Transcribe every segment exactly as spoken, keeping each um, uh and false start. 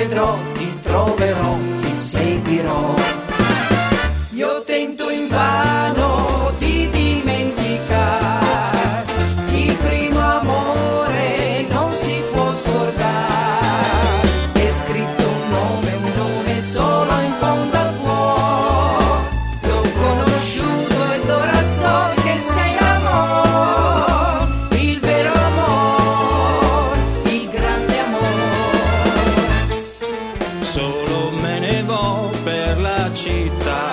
vedrò, ti troverò, ti seguirò. Io tento invano di dimenticare il primo amore, non si può scordare. È scritto un nome, un nome solo in fondo al cuore. L'ho conosciuto ed ora so che sei l'amore, il vero amore, il grande amore. Solo me ne vo per la città,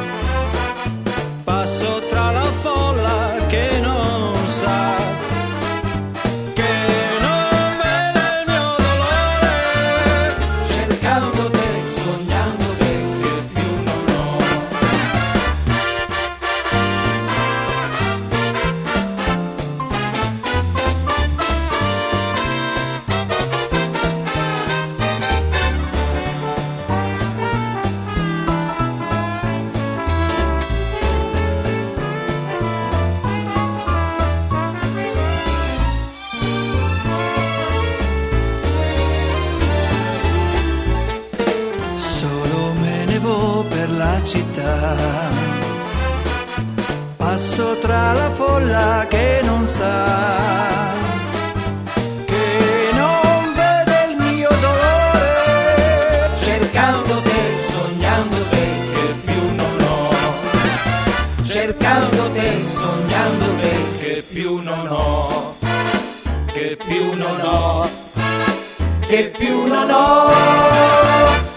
passo tra la folla che non sa, che non vede il mio dolore, Cercando te, sognando te, che più non ho. solo me ne vo per la città, passo tra la folla che non sa, che non vede il mio dolore, Cercando te, sognando te, che più non ho. Cercando te, sognando te, che più non ho. Che più non ho. Che più non ho.